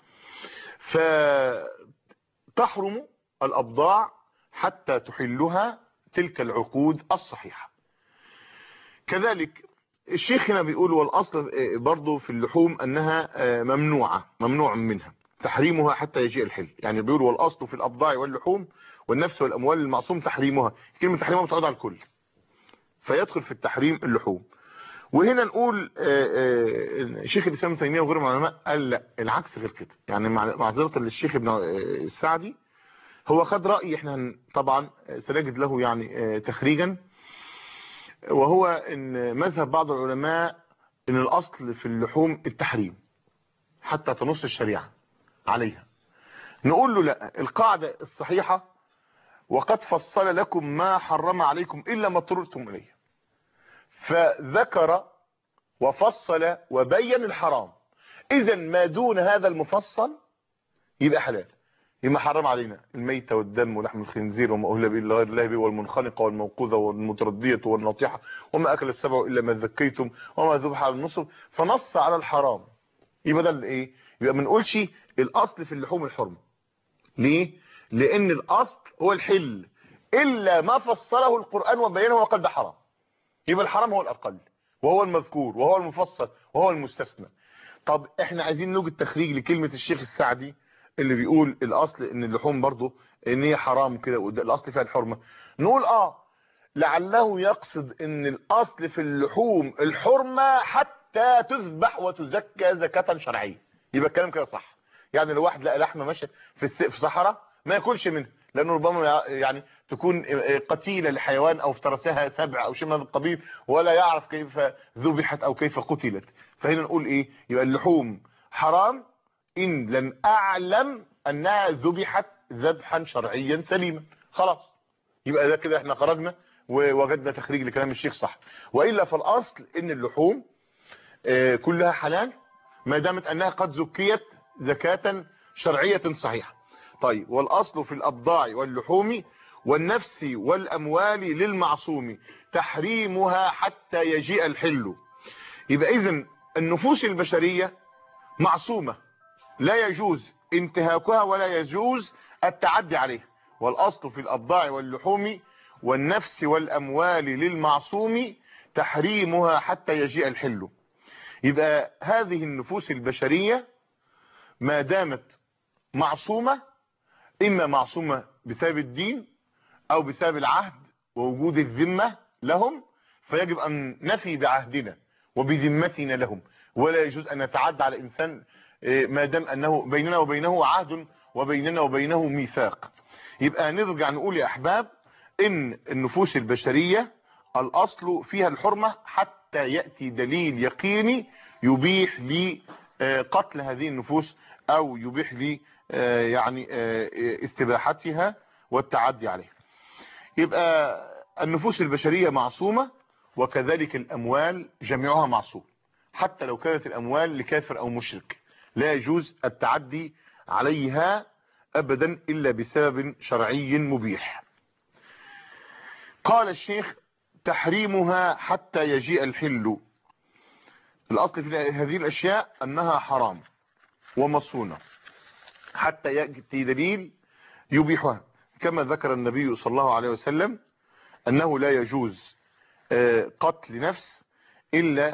فتحرم الابضاع حتى تحلها تلك العقود الصحيحة. كذلك الشيخ هنا بيقول والاصل برضو في اللحوم انها ممنوع منها تحريمها حتى يجيء الحل. يعني بيقول والاصل في الابضاع واللحوم والنفس والأموال المعصوم تحريمها. كلمة تحريمها بتعود على الكل، فيدخل في التحريم اللحوم. وهنا نقول شيخ الإسلام ابن تيمية وغيره من العلماء قال لا، العكس غير كده. يعني معذرة للشيخ ابن السعدي، هو خد رأي احنا طبعا سنجد له يعني تخريجا، وهو ان مذهب بعض العلماء ان الاصل في اللحوم التحريم حتى تنص الشريعة عليها. نقول له لا، القاعدة الصحيحة وقد فصل لكم ما حرم عليكم الا ما اضطررتم اليه، فذكر وفصل وبين الحرام. اذا ما دون هذا المفصل يبقى حلال، يبقى حرم علينا الميتة والدم ولحم الخنزير وما أهل به لغير الله به والمنخنقة والموقوذة والمتردية والناطحة وما أكل السبع إلا ما ذكيتم وما ذبح على النصب، فنص على الحرام. يبقى ده الايه؟ يبقى ما نقولش الاصل في اللحوم الحرمة. ليه؟ لان الاصل هو الحل الا ما فصله القرآن وبينه وقال ده حرام. يبقى الحرام هو الاقل وهو المذكور وهو المفصل وهو المستثنى. طب احنا عايزين نوجد تخريج لكلمة الشيخ السعدي اللي بيقول الاصل ان اللحوم برضو ان هي حرام كده الاصل فيها الحرمة. نقول لعله يقصد ان الاصل في اللحوم الحرمة حتى تذبح وتزكى زكاة شرعية. يبقى الكلام كده صح. يعني لو واحد لقى لحمة ماشية في صحراء ما ياكلش منها، لانه ربما يعني تكون قتيلة لحيوان او افترسها سبع او شيء من هذا القبيل ولا يعرف كيف ذبحت او كيف قتلت. فهنا نقول ايه؟ يبقى اللحوم حرام ان لم اعلم انها ذبحت ذبحا شرعيا سليما. خلاص، يبقى ده كده احنا خرجنا ووجدنا تخريج لكلام الشيخ صح. والا فالاصل ان اللحوم كلها حلال ما دامت انها قد زكيت زكاة شرعية صحيحة. طيب، والاصل في الابضاع واللحوم والنفس والاموال للمعصوم تحريمها حتى يجيء الحل. يبقى اذن النفوس البشرية معصومة، لا يجوز انتهاكها ولا يجوز التعدي عليها. والاصل في الابضاع واللحوم والنفس والاموال للمعصوم تحريمها حتى يجيء الحل. يبقى هذه النفوس البشرية ما دامت معصومة، اما معصومة بسبب الدين او بسبب العهد ووجود الذمة لهم، فيجب ان نفي بعهدنا وبذمتنا لهم، ولا يجوز ان نتعدى على انسان ما دام انه بيننا وبينه عهد وبيننا وبينه ميثاق. يبقى نرجع نقول يا احباب ان النفوس البشرية الاصل فيها الحرمة حتى يأتي دليل يقيني يبيح لي قتل هذه النفوس او يبيح لي يعني استباحتها والتعدي عليها. يبقى النفوس البشرية معصومة، وكذلك الاموال جميعها معصوم حتى لو كانت الاموال لكافر او مشرك، لا يجوز التعدي عليها ابدا الا بسبب شرعي مبيح. قال الشيخ تحريمها حتى يجيء الحل. الاصل في هذه الاشياء انها حرام ومصونة حتى يأتي دليل يبيحها، كما ذكر النبي صلى الله عليه وسلم انه لا يجوز قتل نفس الا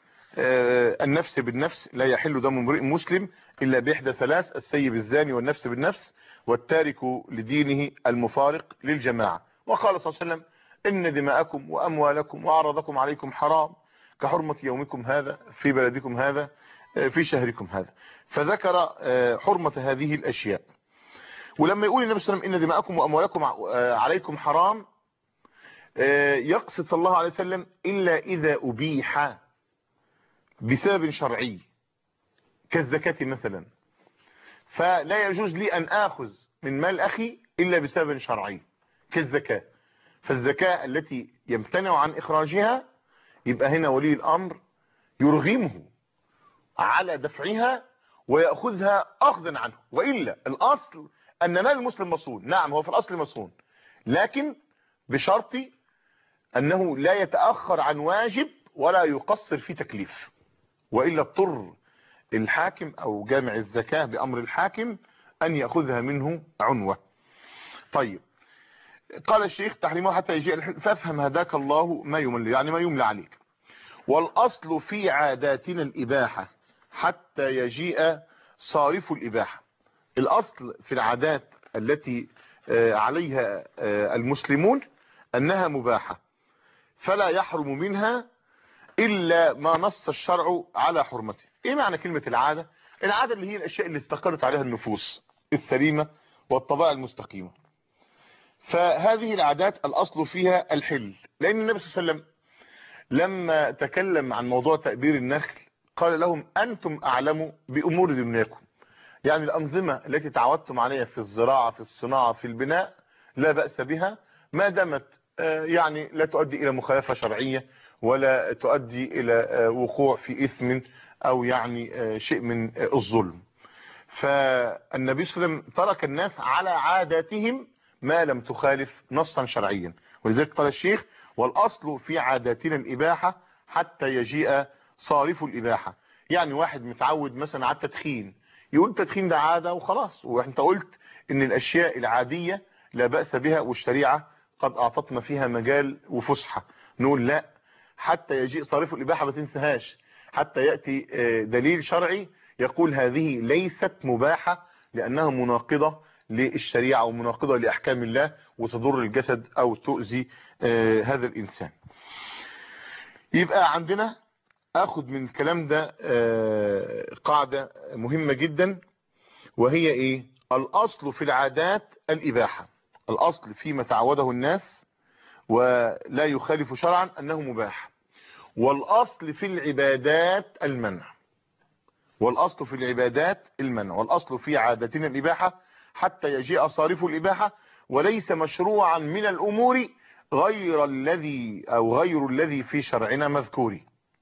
النفس بالنفس، لا يحل دم امرئ مسلم الا باحدى ثلاث: السيب الزاني والنفس بالنفس والتارك لدينه المفارق للجماعة. وقال صلى الله عليه وسلم ان دماءكم واموالكم واعراضكم عليكم حرام كحرمة يومكم هذا في بلدكم هذا في شهركم هذا. فذكر حرمة هذه الاشياء. ولما يقول النبي صلى الله عليه وسلم ان دماءكم واموالكم عليكم حرام، يقصد صلى الله عليه وسلم الا اذا ابيح بسبب شرعي كالزكاة مثلا، فلا يجوز لي ان اخذ من مال اخي الا بسبب شرعي كالزكاة. فالزكاة التي يمتنع عن اخراجها يبقى هنا ولي الامر يرغمه على دفعها ويأخذها اخذا عنه. وإلا الاصل ان مال المسلم مصون، نعم هو في الاصل مصون، لكن بشرط انه لا يتأخر عن واجب ولا يقصر في تكليف، وإلا اضطر الحاكم او جامع الزكاة بامر الحاكم ان يأخذها منه عنوة. طيب، قال الشيخ تحريمها حتى يجيء الحل، فافهم هداك الله ما يمل، يعني ما يملى عليك. والاصل في عاداتنا الاباحة حتى يجيء صارف الاباحة. الاصل في العادات التي عليها المسلمون أنها مباحة، فلا يحرم منها إلا ما نص الشرع على حرمته. إيه معنى كلمة العادة؟ العادة اللي هي الأشياء اللي استقرت عليها النفوس السليمة والطبائع المستقيمة. فهذه العادات الأصل فيها الحل، لأن النبي صلى الله عليه وسلم لما تكلم عن موضوع تأبير النخل قال لهم أنتم أعلم بأمور دنياكم. يعني الأنظمة التي تعودتم عليها في الزراعة في الصناعة في البناء لا بأس بها ما دامت يعني لا تؤدي إلى مخالفة شرعية ولا تؤدي إلى وقوع في إثم أو يعني شيء من الظلم. فالنبي صلى الله عليه وسلم ترك الناس على عاداتهم ما لم تخالف نصا شرعيا. ولذلك قال الشيخ والأصل في عاداتنا الإباحة حتى يجيء صارف الإباحة. يعني واحد متعود مثلا على التدخين يقول التدخين ده عادة وخلاص، وانت قلت ان الاشياء العادية لا بأس بها والشريعة قد اعطتنا فيها مجال وفسحة. نقول لا، حتى يجيء صارف الإباحة ما تنساهاش، حتى يأتي دليل شرعي يقول هذه ليست مباحة لأنها مناقضة للشريعة ومناقضة لأحكام الله وتضر الجسد أو تؤذي هذا الإنسان. يبقى عندنا أخذ من الكلام ده قاعدة مهمة جدا، وهي إيه؟ الأصل في العادات الإباحة، الأصل فيما تعوده الناس ولا يخالف شرعا أنه مباح. والأصل في العبادات المنع، والأصل في العبادات المنع، والأصل في عادتنا الإباحة حتى يجيء صارف الإباحة، وليس مشروعا من الأمور غير الذي في شرعنا مذكور.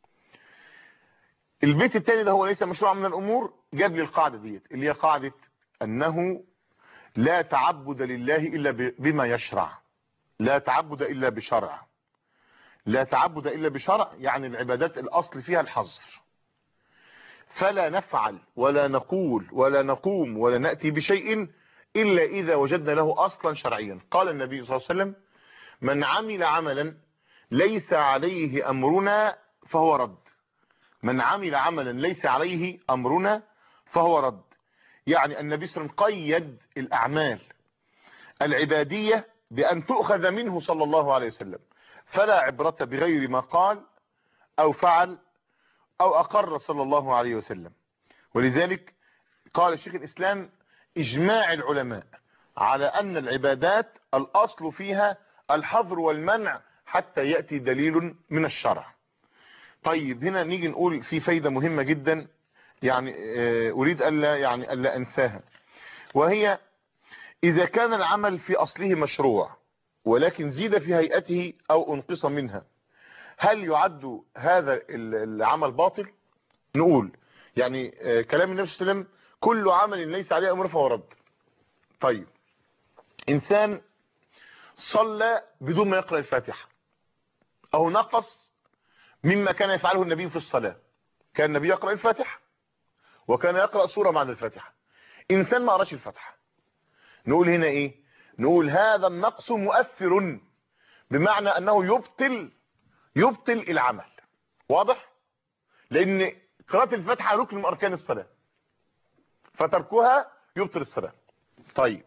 البيت الثاني ده هو ليس مشروعا من الأمور، جاب لي القاعدة ديت اللي هي قاعدة أنه لا تعبد لله إلا بما يشرع، لا تعبد إلا بشرع، لا تعبد إلا بشرع. يعني العبادات الأصل فيها الحظر، فلا نفعل ولا نقول ولا نقوم ولا نأتي بشيء إلا إذا وجدنا له أصلا شرعيا. قال النبي صلى الله عليه وسلم من عمل عملا ليس عليه أمرنا فهو رد، من عمل عملا ليس عليه أمرنا فهو رد. يعني النبي صلى الله عليه وسلم قيد الأعمال العبادية بأن تؤخذ منه صلى الله عليه وسلم، فلا عبرة بغير ما قال أو فعل أو أقر صلى الله عليه وسلم. ولذلك قال شيخ الإسلام إجماع العلماء على أن العبادات الأصل فيها الحظر والمنع حتى يأتي دليل من الشرع. طيب هنا نيجي نقول في فايدة مهمة جدا، يعني أريد ألا أنساها، وهي إذا كان العمل في أصله مشروع ولكن زيد في هيئته أو انقص منها، هل يعد هذا العمل باطل؟ نقول يعني كلام النبي صلى الله عليه وسلم كل عمل ليس عليه أمر فهو رد. طيب إنسان صلى بدون ما يقرأ الفاتحة أو نقص مما كان يفعله النبي في الصلاة، كان النبي يقرأ الفاتحة وكان يقرأ سورة بعد الفاتحة، إنسان ما قراش الفاتحة، نقول هنا إيه؟ نقول هذا النقص مؤثر، بمعنى أنه يبطل العمل. واضح؟ لأن قراءة الفاتحة ركن من أركان الصلاة، فتركها يبطل الصلاة. طيب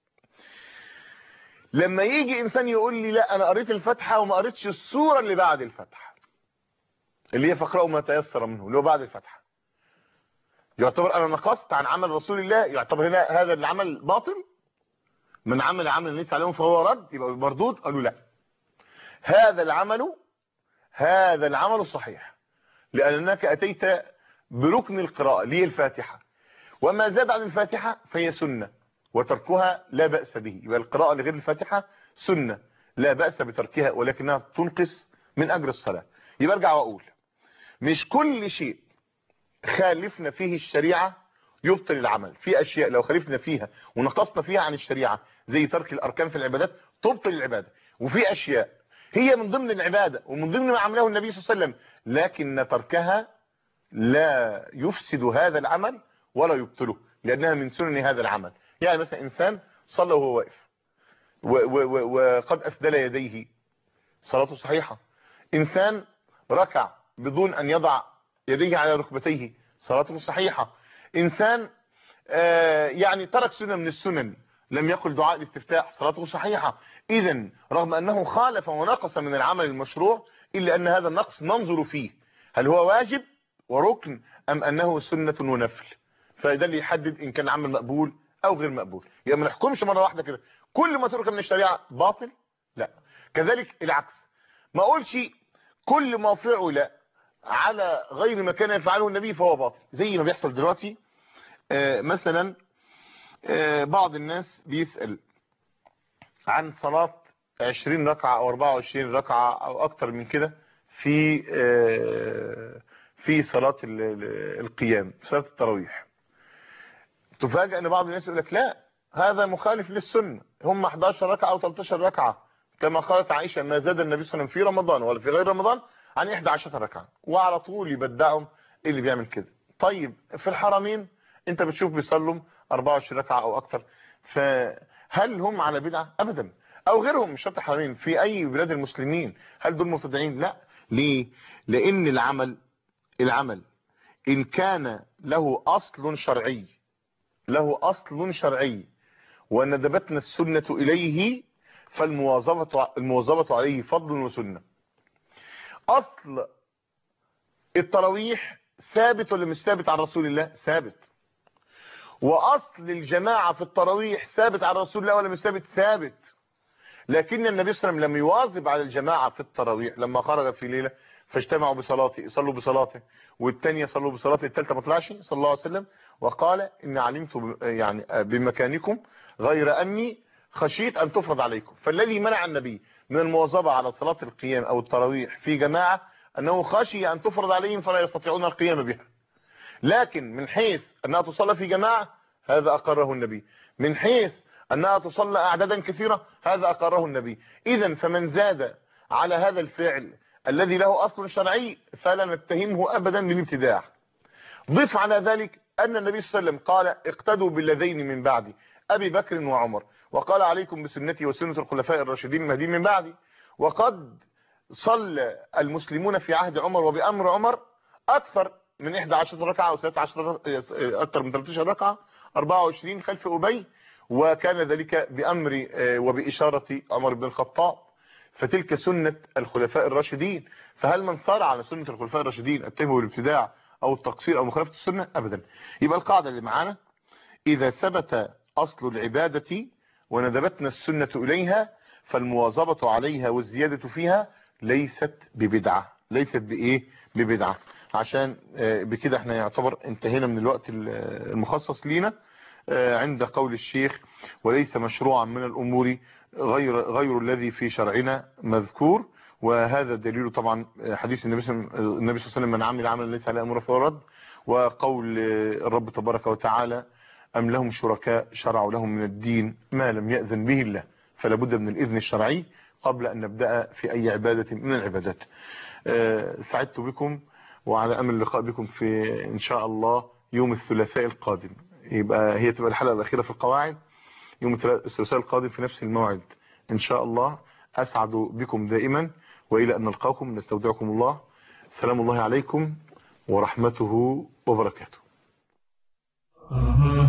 لما يجي إنسان يقول لي لا أنا قريت الفاتحة وما قريتش السورة اللي بعد الفاتحة اللي هي فاقرأوا ما تيسر منه اللي هو بعد الفاتحة، يعتبر أنا نقصت عن عمل رسول الله؟ يعتبر هنا هذا العمل باطل؟ من عمل عمل ليس عليهم فهو رد، يبقى مردود؟ قالوا لا، هذا العمل صحيح، لأنك أتيت بركن القراءة اللي هي الفاتحة، وما زاد عن الفاتحة فهي سنة وتركها لا بأس به. يبقى القراءة لغير الفاتحة سنة لا بأس بتركها، ولكنها تنقص من أجر الصلاة. يبقى ارجع وأقول مش كل شيء خالفنا فيه الشريعة يبطل العمل، في أشياء لو خالفنا فيها ونقصنا فيها عن الشريعة زي ترك الأركان في العبادات تبطل العبادة، وفي أشياء هي من ضمن العبادة ومن ضمن ما عمله النبي صلى الله عليه وسلم لكن تركها لا يفسد هذا العمل ولا يبطله لأنها من سنن هذا العمل. يعني مثلا إنسان صلى وهو واقف وقد أسدل يديه، صلاته صحيحة. إنسان ركع بدون أن يضع يديه على ركبتيه، صلاته صحيحة. إنسان يعني ترك سنة من السنن لم يقل دعاء الاستفتاح، صلاته صحيحة. إذن رغم أنه خالف ونقص من العمل المشروع إلا أن هذا النقص ننظر فيه هل هو واجب وركن أم أنه سنة ونفل، فده اللي يحدد إن كان عمل مقبول أو غير مقبول. يعني ما نحكمش مرة واحدة كده كل ما ترك من الشريعة باطل، لا. كذلك العكس، ما أقولش كل ما فعل على غير ما كان يفعله النبي فهو باطل، زي ما بيحصل دلوقتي. مثلا بعض الناس بيسأل عن صلاة 20 ركعة او 24 ركعة او اكتر من كده في صلاة القيام، في صلاة التراويح. تفاجأ ان بعض الناس يقول لك لا، هذا مخالف للسنة، هم 11 ركعة او 13 ركعة كما قالت عائشة ما زاد النبي صلى الله عليه وسلم في رمضان ولا في غير رمضان عن 11 ركعة، وعلى طول يبدعهم اللي بيعمل كده. طيب في الحرمين انت بتشوف بيصلوا 24 ركعة او اكتر، فهل هم على بدعة؟ ابدا. او غيرهم مش شرط الحرمين، في اي بلاد المسلمين هل دول مبتدعين؟ لا. ليه؟ لان العمل ان كان له اصل شرعي، وندبتنا السنة اليه فالمواظبة عليه فضل وسنة. اصل التراويح ثابت ولا مش ثابت عن رسول الله؟ ثابت. واصل الجماعة في التراويح ثابت عن رسول الله ولا مش ثابت؟ ثابت. لكن النبي صلى الله عليه وسلم لم يواظب على الجماعة في التراويح، لما خرج في ليلة فاجتمعوا بصلاته، صلوا بصلاته، والثانيه صلوا بصلاته، الثالثه ما طلعش صلى الله عليه وسلم، وقال إن علمت يعني بمكانكم غير أني خشيت أن تفرض عليكم. فالذي منع النبي من المواظبة على صلاة القيام أو التراويح في جماعة أنه خشي أن تفرض عليهم فلا يستطيعون القيام بها. لكن من حيث أنها تصلى في جماعة هذا أقره النبي، من حيث أنها تصلى أعدادا كثيرة هذا أقره النبي. إذن فمن زاد على هذا الفعل الذي له أصل شرعي فلا نتهمه أبدا بالابتداع. ضف على ذلك أن النبي صلى الله عليه وسلم قال اقتدوا بالذين من بعدي أبي بكر وعمر، وقال عليكم بسنتي وسنة الخلفاء الراشدين المهديين من بعدي. وقد صلى المسلمون في عهد عمر وبأمر عمر أكثر من 11 ركعة أو 13، أكثر من 13 ركعة، 24 خلف أبي، وكان ذلك بأمر وبإشارة عمر بن الخطاب. فتلك سنة الخلفاء الراشدين. فهل من صار على سنة الخلفاء الراشدين اتهمه بالابتداع أو التقصير أو مخالفة السنة؟ أبدا. يبقى القاعدة اللي معانا إذا ثبت أصل العبادة وندبتنا السنة إليها فالمواظبة عليها والزيادة فيها ليست ببدعة. ليست بإيه؟ ببدعة. عشان بكده احنا يعتبر انتهينا من الوقت المخصص لينا عند قول الشيخ وليس مشروعا من الأمور غير الذي في شرعنا مذكور. وهذا دليل طبعا حديث النبي صلى الله عليه وسلم من عمل عملا ليس عليه امره فهو رد، وقول الرب تبارك وتعالى أم لهم شركاء شرعوا لهم من الدين ما لم يأذن به الله. فلا بد من الإذن الشرعي قبل أن نبدأ في أي عبادة من العبادات. سعدت بكم وعلى أمل اللقاء بكم في إن شاء الله يوم الثلاثاء القادم. يبقى هي تبقى الحلقة الأخيرة في القواعد يوم الثلاثاء القادم في نفس الموعد إن شاء الله. أسعد بكم دائما وإلى أن نلقاكم نستودعكم الله. سلام الله عليكم ورحمته وبركاته.